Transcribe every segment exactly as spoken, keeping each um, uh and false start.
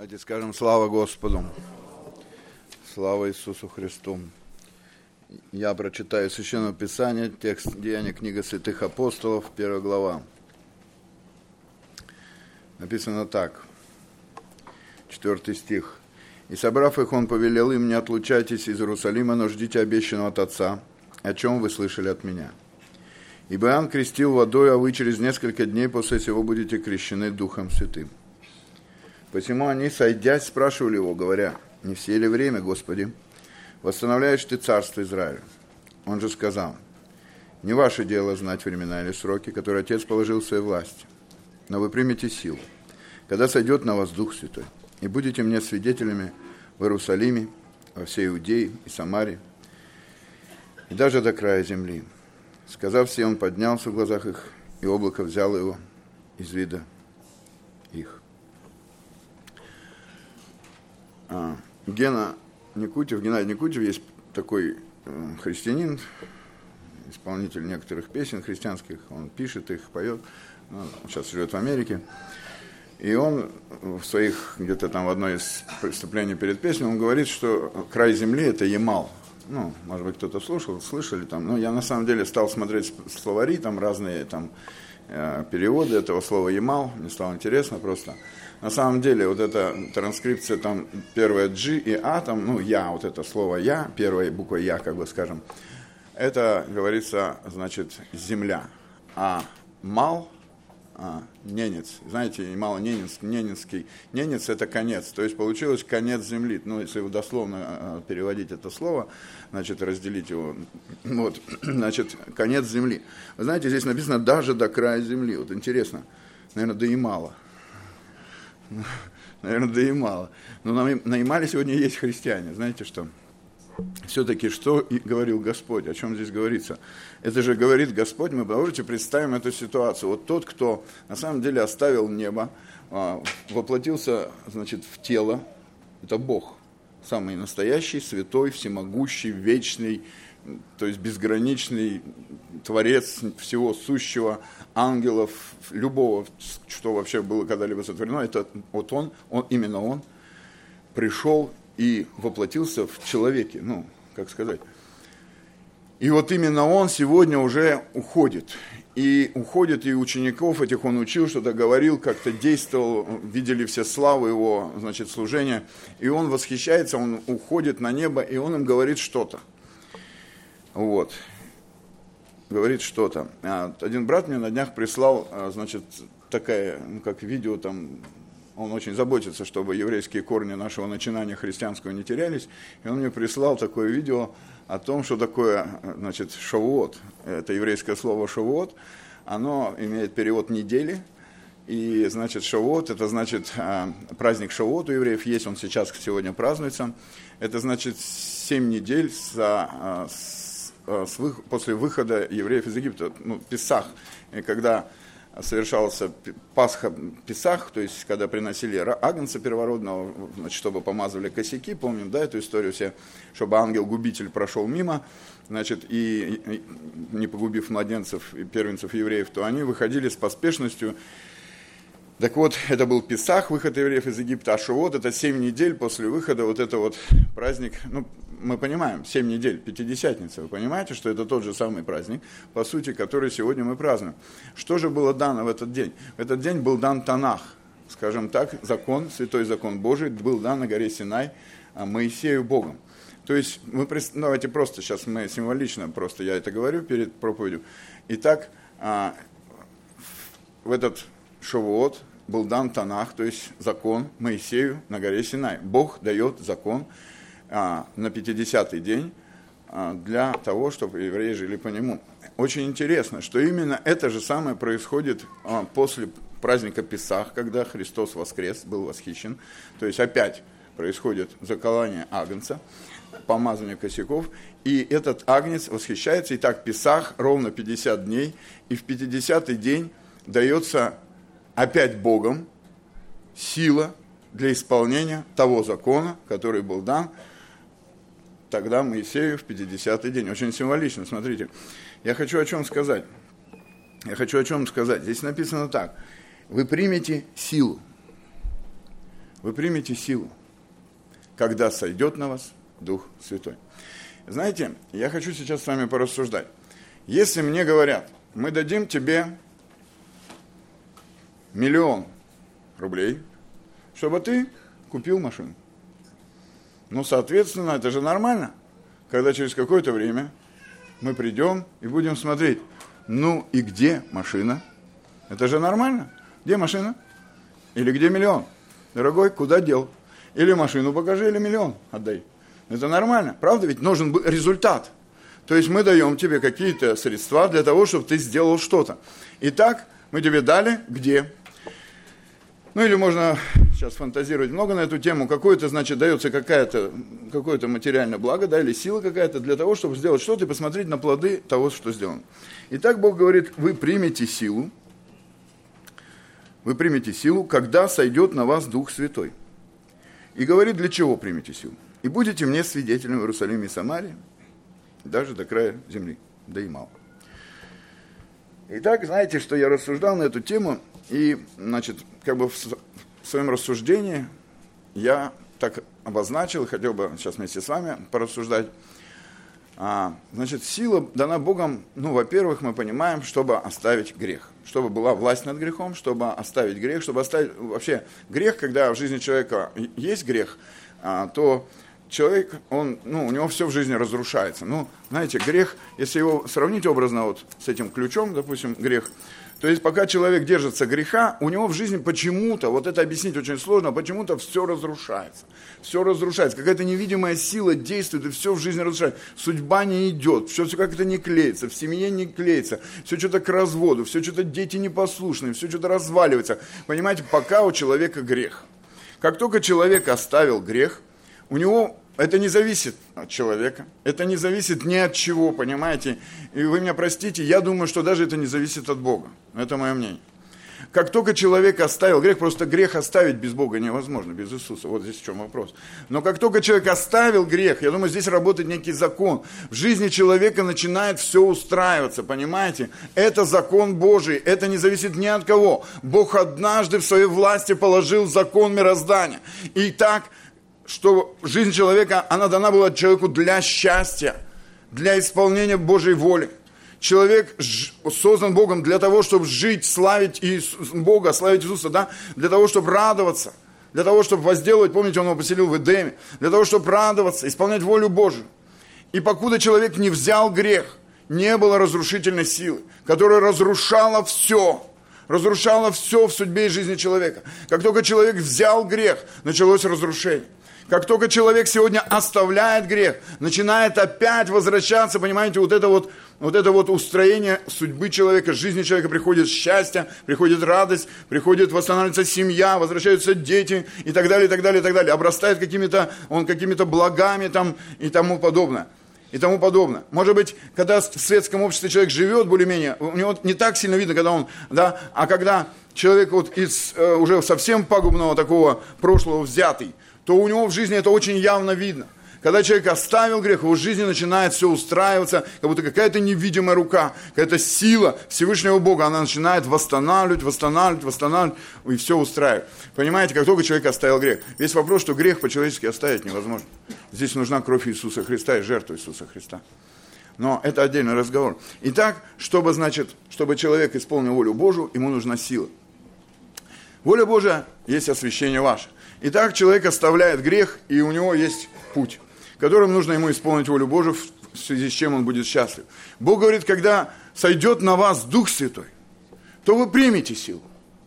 Давайте скажем слава Господу, слава Иисусу Христу. Я прочитаю Священное Писание, текст Деяния, книга святых апостолов, первая глава. Написано так, четвертый стих. «И собрав их, он повелел им: не отлучайтесь из Иерусалима, но ждите обещанного от Отца, о чем вы слышали от меня. Ибо Иоанн крестил водой, а вы через несколько дней после сего будете крещены Духом Святым». Посему они, сойдясь, спрашивали его, говоря: «Не все ли время, Господи, восстановляешь ты царство Израиля?» Он же сказал: «Не ваше дело знать времена или сроки, которые Отец положил в своей власти, но вы примете силу, когда сойдет на вас Дух Святой, и будете мне свидетелями в Иерусалиме, во всей Иудее и Самаре, и даже до края земли». Сказав все, он поднялся в глазах их, и облако взяло его из вида их. А, Гена Никутьев, Геннадий Никутьев, есть такой э, христианин, исполнитель некоторых песен христианских, он пишет их, поет, ну, сейчас живет в Америке. И он в своих, где-то там в одной из выступлений перед песней, он говорит, что край земли – это Ямал. Ну, может быть, кто-то слушал, слышали там. Но я на самом деле стал смотреть словари, там разные там, э, переводы этого слова Ямал, мне стало интересно просто. На самом деле, вот эта транскрипция, там, первая G и А, там, ну, Я, вот это слово Я, первая буква Я, как бы скажем, это, говорится, значит, земля. А Мал, а, ненец, знаете, мало ненец, ненецкий, ненец это конец, то есть получилось конец земли, ну, если вы дословно а, переводить это слово, значит, разделить его, вот, значит, конец земли. Вы знаете, здесь написано даже до края земли, вот интересно, наверное, до Ямала. Наверное, да и мало. Но на, на Ямале сегодня есть христиане. Знаете что? Все-таки что и говорил Господь? О чем здесь говорится? Это же говорит Господь, мы, давайте представим эту ситуацию. Вот тот, кто на самом деле оставил небо, воплотился, значит, в тело, это Бог. Самый настоящий, святой, всемогущий, вечный, то есть безграничный Творец всего сущего, ангелов, любого, что вообще было когда-либо сотворено, это вот он, он, именно он пришел и воплотился в человеке, ну, как сказать. И вот именно он сегодня уже уходит. И уходит, и учеников этих он учил, что-то говорил, как-то действовал, видели все славы его, значит, служения. И он восхищается, он уходит на небо, и он им говорит что-то. Вот. Говорит что-то. Один брат мне на днях прислал, значит, такая, ну, как видео там, он очень заботится, чтобы еврейские корни нашего начинания христианского не терялись, и он мне прислал такое видео о том, что такое, значит, Шавуот. Это еврейское слово Шавуот, оно имеет перевод недели, и, значит, Шавуот, это значит праздник Шавуот у евреев есть, он сейчас сегодня празднуется, это значит семь недель за, с, после выхода евреев из Египта, ну, Песах, и когда совершался Пасха, Песах, то есть когда приносили агнца первородного, значит, чтобы помазывали косяки, помним, да, эту историю все, чтобы ангел-губитель прошел мимо, значит, и, и не погубив младенцев и первенцев евреев, то они выходили с поспешностью. Так вот, это был Песах, выход евреев из Египта, а Шавуот, это семь недель после выхода, вот это вот праздник, ну, мы понимаем, семь недель, Пятидесятница, вы понимаете, что это тот же самый праздник, по сути, который сегодня мы празднуем. Что же было дано в этот день? В этот день был дан Танах, скажем так, закон, святой закон Божий, был дан на горе Синай Моисею Богом. То есть, мы, давайте просто, сейчас мы символично, просто я это говорю перед проповедью. Итак, в этот Шавуот был дан Танах, то есть закон Моисею на горе Синай. Бог дает закон а, на пятидесятый день а, для того, чтобы евреи жили по нему. Очень интересно, что именно это же самое происходит а, после праздника Песах, когда Христос воскрес, был восхищен. То есть опять происходит заколание агнца, помазание косяков, и этот агнец восхищается. Итак, Песах ровно пятьдесят дней, и в пятидесятый день дается опять Богом сила для исполнения того закона, который был дан тогда Моисею в пятидесятый день. Очень символично, смотрите. Я хочу о чем сказать. Я хочу о чем сказать. Здесь написано так. Вы примете силу. вы примете силу, когда сойдет на вас Дух Святой. Знаете, я хочу сейчас с вами порассуждать. Если мне говорят, мы дадим тебе миллион рублей, чтобы ты купил машину. Ну, соответственно, это же нормально, когда через какое-то время мы придем и будем смотреть, ну и где машина? Это же нормально. Где машина? Или где миллион? Дорогой, куда дел? Или машину покажи, или миллион отдай. Это нормально. Правда, ведь нужен результат. То есть мы даем тебе какие-то средства для того, чтобы ты сделал что-то. Итак, мы тебе дали где? Ну или можно сейчас фантазировать много на эту тему. Какое-то, значит, дается какая-то, какое-то материальное благо, да, или сила какая-то для того, чтобы сделать что-то и посмотреть на плоды того, что сделано. Итак, Бог говорит, вы примете силу, вы примете силу, когда сойдет на вас Дух Святой. И говорит, для чего примете силу? И будете мне свидетелями в Иерусалиме и Самарии, даже до края земли, да и мало. Итак, знаете, что я рассуждал на эту тему, и, значит, как бы в своем рассуждении я так обозначил, хотел бы сейчас вместе с вами порассуждать. А, значит, сила дана Богом, ну, во-первых, мы понимаем, чтобы оставить грех, чтобы была власть над грехом, чтобы оставить грех, чтобы оставить вообще грех, когда в жизни человека есть грех, а, то человек, он, ну, у него все в жизни разрушается. Ну, знаете, грех, если его сравнить образно вот с этим ключом, допустим, грех, то есть пока человек держится греха, у него в жизни почему-то, вот это объяснить очень сложно, почему-то все разрушается. Все разрушается. Какая-то невидимая сила действует, и все в жизни разрушается. Судьба не идет, все, все как-то не клеится, в семье не клеится, все что-то к разводу, все что-то дети непослушные, все что-то разваливается. Понимаете, пока у человека грех. Как только человек оставил грех, у него... Это не зависит от человека, это не зависит ни от чего, понимаете? И вы меня простите, я думаю, что даже это не зависит от Бога. Это мое мнение. Как только человек оставил грех, просто грех оставить без Бога невозможно, без Иисуса. Вот здесь в чем вопрос. Но как только человек оставил грех, я думаю, здесь работает некий закон. В жизни человека начинает все устраиваться, понимаете? Это закон Божий, это не зависит ни от кого. Бог однажды в своей власти положил закон мироздания. И так... что жизнь человека, она дана была человеку для счастья, для исполнения Божьей воли. Человек создан Богом для того, чтобы жить, славить Бога, славить Иисуса, да? Для того, чтобы радоваться, для того, чтобы возделывать, помните, Он его поселил в Эдеме, для того, чтобы радоваться, исполнять волю Божию. И покуда человек не взял грех, не было разрушительной силы, которая разрушала все, разрушала все в судьбе и жизни человека. Как только человек взял грех, началось разрушение. Как только человек сегодня оставляет грех, начинает опять возвращаться, понимаете, вот это вот, вот это вот устроение судьбы человека, жизни человека, приходит счастье, приходит радость, приходит восстанавливается семья, возвращаются дети и так далее, и так далее, и так далее. Обрастает какими-то, он какими-то благами там и тому подобное. И тому подобное. Может быть, когда в светском обществе человек живет более-менее, у него не так сильно видно, когда он, да, а когда человек вот из э, уже совсем пагубного такого прошлого взятый, то у него в жизни это очень явно видно. Когда человек оставил грех, в его жизни начинает все устраиваться, как будто какая-то невидимая рука, какая-то сила Всевышнего Бога, она начинает восстанавливать, восстанавливать, восстанавливать, и все устраивает. Понимаете, как только человек оставил грех. Весь вопрос, что грех по-человечески оставить невозможно. Здесь нужна кровь Иисуса Христа и жертва Иисуса Христа. Но это отдельный разговор. Итак, чтобы, значит, чтобы человек исполнил волю Божию, ему нужна сила. Воля Божия есть освящение ваше. Итак, человек оставляет грех, и у него есть путь, которым нужно ему исполнить волю Божию, в связи с чем он будет счастлив. Бог говорит, когда сойдет на вас Дух Святой, то вы примете силу.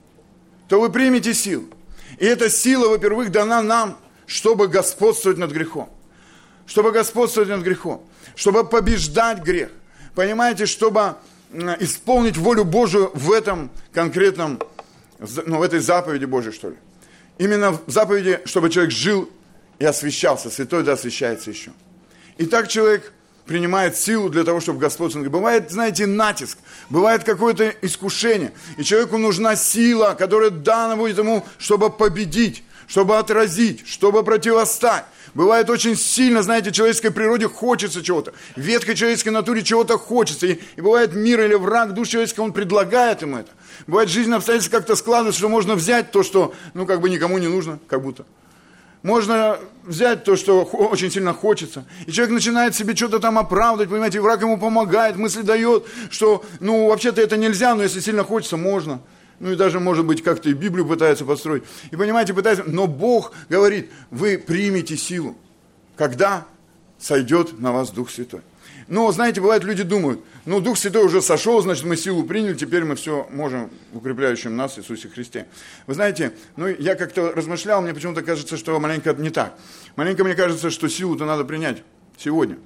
То вы примете силу. И эта сила, во-первых, дана нам, чтобы господствовать над грехом. Чтобы господствовать над грехом. Чтобы побеждать грех. Понимаете, чтобы исполнить волю Божию в этом конкретном, ну, в этой заповеди Божией, что ли. Именно в заповеди, чтобы человек жил и освящался. Святой да освящается еще. И так человек принимает силу для того, чтобы господствовать. Бывает, знаете, натиск, бывает какое-то искушение. И человеку нужна сила, которая дана будет ему, чтобы победить, чтобы отразить, чтобы противостать. Бывает очень сильно, знаете, в человеческой природе хочется чего-то. В ветхой человеческой натуре чего-то хочется. И, и бывает мир или враг душ человеческой, он предлагает им это. Бывает жизнь обстоятельства как-то складывается, что можно взять то, что, ну, как бы никому не нужно, как будто. Можно взять то, что очень сильно хочется. И человек начинает себе что-то там оправдывать, понимаете, и враг ему помогает, мысли дает, что, ну, вообще-то это нельзя, но если сильно хочется, можно. Ну, и даже, может быть, как-то и Библию пытается построить. И, понимаете, пытается, но Бог говорит, вы примете силу, когда сойдет на вас Дух Святой. Но, знаете, бывает, люди думают, ну, Дух Святой уже сошел, значит, мы силу приняли, теперь мы все можем в укрепляющем нас Иисусе Христе. Вы знаете, ну, я как-то размышлял, мне почему-то кажется, что маленько не так. Маленько мне кажется, что силу-то надо принять сегодня,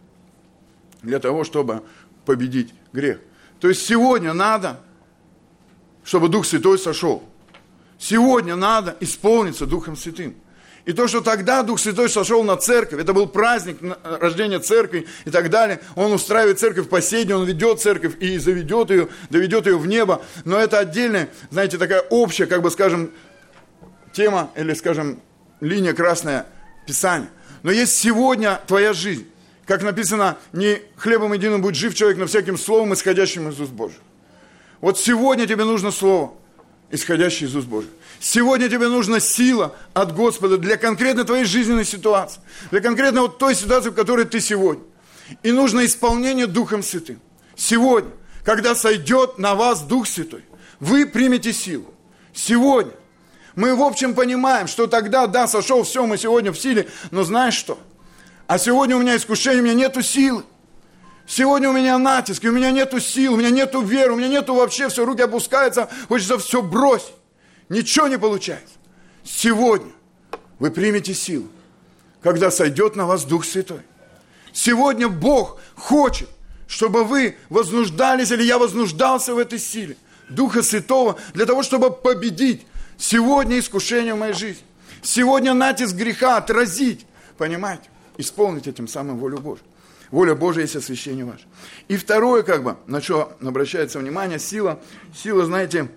для того, чтобы победить грех. То есть сегодня надо, чтобы Дух Святой сошел. Сегодня надо исполниться Духом Святым. И то, что тогда Дух Святой сошел на церковь, это был праздник рождения церкви и так далее. Он устраивает церковь по сей день, он ведет церковь и заведет ее, доведет ее в небо. Но это отдельная, знаете, такая общая, как бы скажем, тема или, скажем, линия красная Писания. Но есть сегодня твоя жизнь. Как написано, не хлебом единым будет жив человек, но всяким словом, исходящим из уст Божьих. Вот сегодня тебе нужно слово, исходящее из уст Божьих. Сегодня тебе нужна сила от Господа для конкретно твоей жизненной ситуации. Для конкретно вот той ситуации, в которой ты сегодня. И нужно исполнение Духом Святым. Сегодня, когда сойдет на вас Дух Святой, вы примете силу. Сегодня. Мы в общем понимаем, что тогда, да, сошел, все, мы сегодня в силе, но знаешь что? А сегодня у меня искушение, у меня нету силы. Сегодня у меня натиск, у меня нету сил, у меня нету веры, у меня нету вообще, все, руки опускаются, хочется все бросить. Ничего не получается. Сегодня вы примете силу, когда сойдет на вас Дух Святой. Сегодня Бог хочет, чтобы вы вознуждались, или я вознуждался в этой силе Духа Святого, для того, чтобы победить сегодня искушение в моей жизни. Сегодня натиск греха отразить, понимаете, исполнить этим самым волю Божию. Воля Божия есть освящение ваше. И второе, как бы, на что обращается внимание, сила, сила, знаете,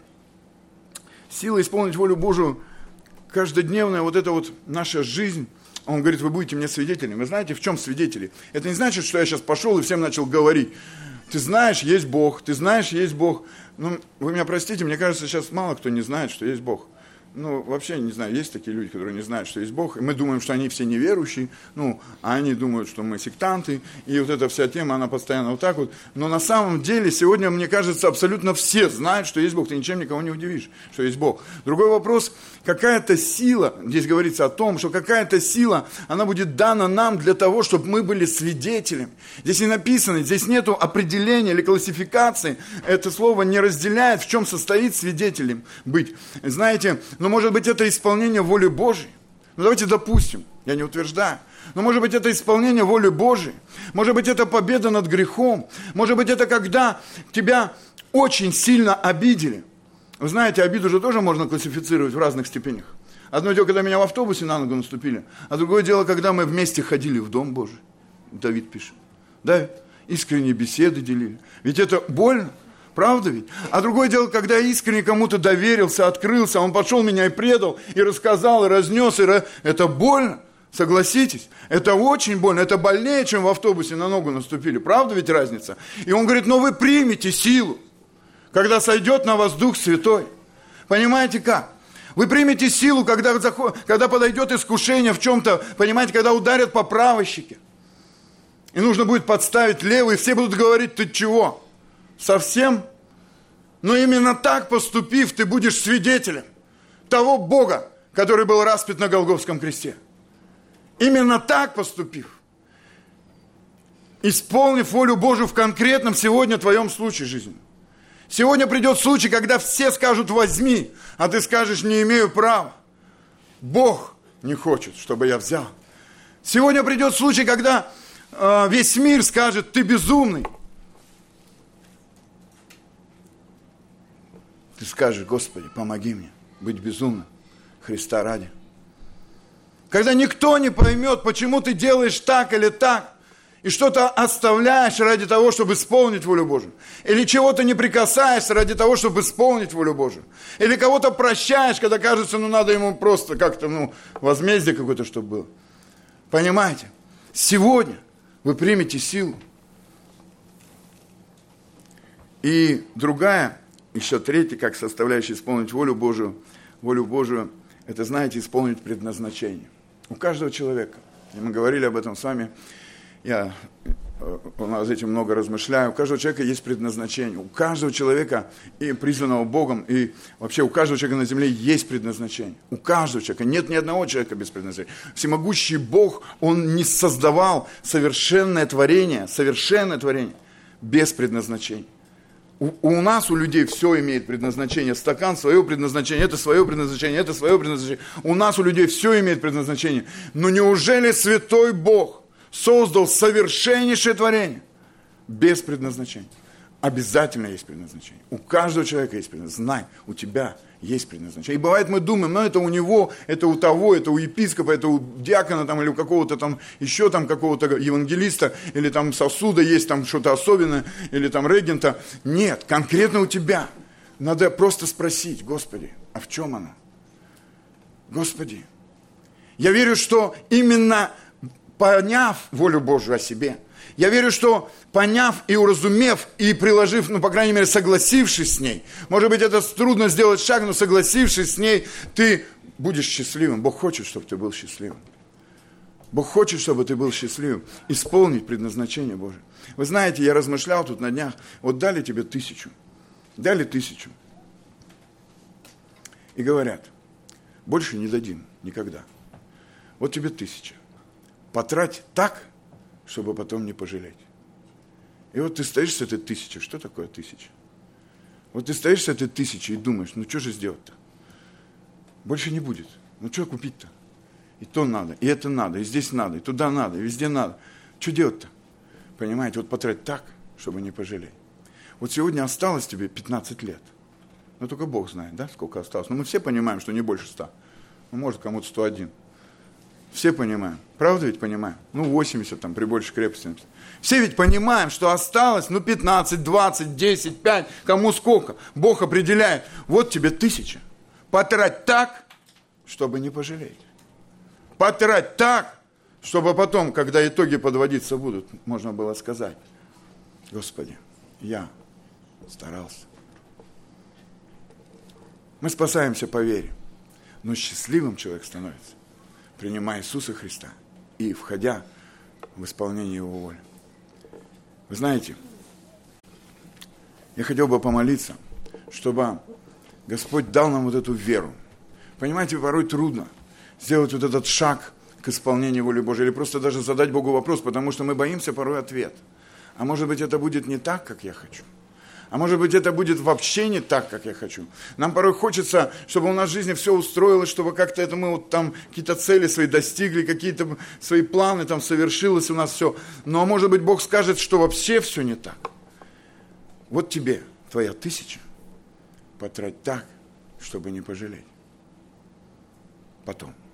сила исполнить волю Божию, каждодневная вот эта вот наша жизнь, он говорит, вы будете мне свидетелями. Вы знаете, в чем свидетели? Это не значит, что я сейчас пошел и всем начал говорить. Ты знаешь, есть Бог, ты знаешь, есть Бог. Ну, вы меня простите, мне кажется, сейчас мало кто не знает, что есть Бог. Ну, вообще, не знаю, есть такие люди, которые не знают, что есть Бог, и мы думаем, что они все неверующие, ну, а они думают, что мы сектанты, и вот эта вся тема, она постоянно вот так вот. Но на самом деле, сегодня, мне кажется, абсолютно все знают, что есть Бог, ты ничем никого не удивишь, что есть Бог. Другой вопрос, какая-то сила, здесь говорится о том, что какая-то сила, она будет дана нам для того, чтобы мы были свидетелями. Здесь не написано, здесь нету определения или классификации, это слово не разделяет, в чем состоит свидетелем быть. Знаете, но может быть это исполнение воли Божией. Ну давайте допустим, я не утверждаю, но может быть это исполнение воли Божией. Может быть это победа над грехом. Может быть это когда тебя очень сильно обидели. Вы знаете, обиду же тоже можно классифицировать в разных степенях. Одно дело, когда меня в автобусе на ногу наступили, а другое дело, когда мы вместе ходили в Дом Божий. Давид пишет. Да, искренние беседы делили. Ведь это больно. Правда ведь? А другое дело, когда я искренне кому-то доверился, открылся, он пошел меня и предал, и рассказал, и разнес, и ra... это больно, согласитесь? Это очень больно, это больнее, чем в автобусе на ногу наступили. Правда ведь разница? И он говорит, но вы примете силу, когда сойдет на вас Дух Святой. Понимаете как? Вы примете силу, когда, когда подойдет искушение в чем-то, понимаете, когда ударят по правой щеке. И нужно будет подставить левую, и все будут говорить, ты чего? Совсем? Но именно так поступив, ты будешь свидетелем того Бога, который был распят на Голгофском кресте. Именно так поступив, исполнив волю Божию в конкретном сегодня твоем случае жизни. Сегодня придет случай, когда все скажут возьми, а ты скажешь не имею права. Бог не хочет, чтобы я взял. Сегодня придет случай, когда э, весь мир скажет ты безумный. Ты скажешь, Господи, помоги мне быть безумным Христа ради. Когда никто не поймет, почему ты делаешь так или так, И что-то оставляешь ради того, чтобы исполнить волю Божию. Или чего-то не прикасаешься ради того, чтобы исполнить волю Божию. Или кого-то прощаешь, когда кажется, ну надо ему просто как-то, ну, возмездие какое-то, чтобы было. Понимаете? Сегодня вы примете силу. И другая, еще третья, как составляющая исполнить волю Божию, волю Божию, это, знаете, исполнить предназначение. У каждого человека. И мы говорили об этом с вами. Я над этим много размышляю. У каждого человека есть предназначение. У каждого человека, и призванного Богом, и вообще у каждого человека на земле есть предназначение. У каждого человека. Нет ни одного человека без предназначения. Всемогущий Бог, Он не создавал совершенное творение, совершенное творение без предназначения. У, у нас, у людей, все имеет предназначение. Стакан свое предназначение, это свое предназначение, это свое предназначение. У нас, у людей, все имеет предназначение. Но неужели святой Бог создал совершеннейшее творение без предназначения? Обязательно есть предназначение. У каждого человека есть предназначение. Знай, у тебя есть предназначение. И бывает, мы думаем, ну это у него, это у того, это у епископа, это у диакона там, или у какого-то там, еще там какого-то евангелиста, или там сосуда есть там что-то особенное, или там регента. Нет, конкретно у тебя. Надо просто спросить: Господи, а в чем оно? Господи, я верю, что именно поняв волю Божию о себе, я верю, что поняв и уразумев, и приложив, ну, по крайней мере, согласившись с ней, может быть, это трудно сделать шаг, но согласившись с ней, ты будешь счастливым. Бог хочет, чтобы ты был счастливым. Бог хочет, чтобы ты был счастливым. Исполнить предназначение Божие. Вы знаете, я размышлял тут на днях, вот дали тебе тысячу, дали тысячу. И говорят: больше не дадим никогда. Вот тебе тысяча. Потрать так, чтобы потом не пожалеть. И вот ты стоишь с этой тысячей. Что такое тысяча? Вот ты стоишь с этой тысячей и думаешь: ну что же сделать-то? Больше не будет. Ну что купить-то? И то надо, и это надо, и здесь надо, и туда надо, и везде надо. Что делать-то? Понимаете, вот потратить так, чтобы не пожалеть. Вот сегодня осталось тебе пятнадцать лет. Ну только Бог знает, да, сколько осталось. Но мы все понимаем, что не больше ста. Ну, может, кому-то сто один. Все понимаем. Правда ведь понимаем? Ну, восемьдесят там при большей крепости. Все ведь понимаем, что осталось, ну, пятнадцать, двадцать, десять, пять, кому сколько. Бог определяет. Вот тебе тысяча. Потрать так, чтобы не пожалеть. Потрать так, чтобы потом, когда итоги подводиться будут, можно было сказать: Господи, я старался. Мы спасаемся по вере. Но счастливым человек становится, принимая Иисуса Христа и входя в исполнение Его воли. Вы знаете, я хотел бы помолиться, чтобы Господь дал нам вот эту веру. Понимаете, порой трудно сделать вот этот шаг к исполнению воли Божией, или просто даже задать Богу вопрос, потому что мы боимся порой ответ. А может быть, это будет не так, как я хочу. А может быть, это будет вообще не так, как я хочу. Нам порой хочется, чтобы у нас в жизни все устроилось, чтобы как-то это мы вот там какие-то цели свои достигли, какие-то свои планы там совершилось у нас все. Но может быть, Бог скажет, что вообще все не так. Вот тебе твоя тысяча, потрать так, чтобы не пожалеть. Потом.